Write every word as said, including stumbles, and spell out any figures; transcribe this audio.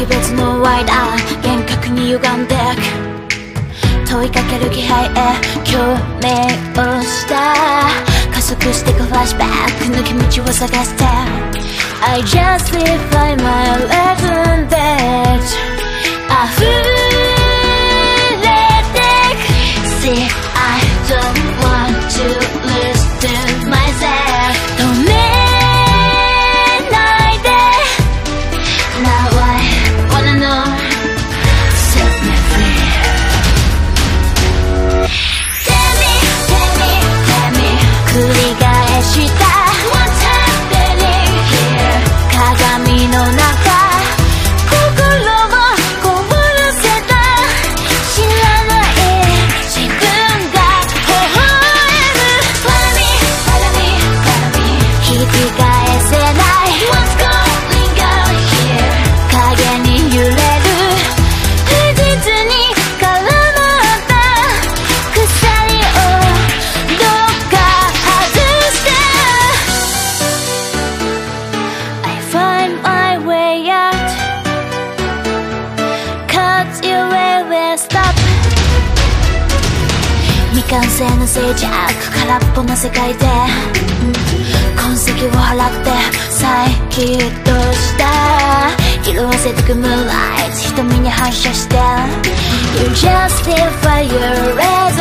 識別のワイダー厳格に歪んで問いかける気配へ共鳴をした加速してくフラッシュバック抜け道を探して I justify my legend that 溢れてく See I don't want to listen myself 止めないで Now I wanna know Set me free Tell me, tell me, tell me 繰り返したWhat's happening here 鏡の中心を凍らせた知らない自分が微笑む Follow me, follow me, follow me 引き返せない What's going on here 影に揺れる不実に絡まった鎖をどっか外して I find my way out Cause you will stop 未完成の静寂空っぽな世界で痕跡を払って再起動した色あせてくムーンライト瞳に反射して You justify your red